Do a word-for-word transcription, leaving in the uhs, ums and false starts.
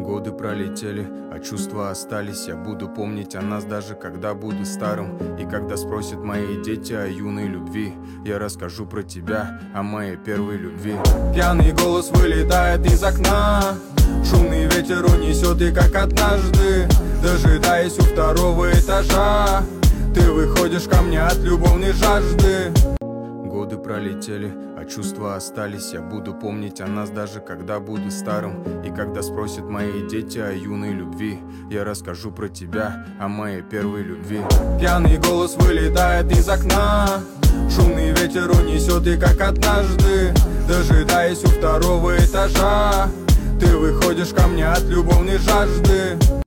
Годы пролетели, а чувства остались. Я буду помнить о нас, даже когда буду старым. И когда спросят мои дети о юной любви, я расскажу про тебя, о моей первой любви. Пьяный голос вылетает из окна, шумный ветер унесет, и как однажды, дожидаясь у второго этажа, ты выходишь ко мне от любовной жажды. Годы пролетели, а чувства остались. Я буду помнить о нас, даже когда буду старым. И когда спросят мои дети о юной любви, я расскажу про тебя, о моей первой любви. Пьяный голос вылетает из окна, шумный ветер унесет, и как однажды, дожидаясь у второго этажа, ты выходишь ко мне от любовной жажды.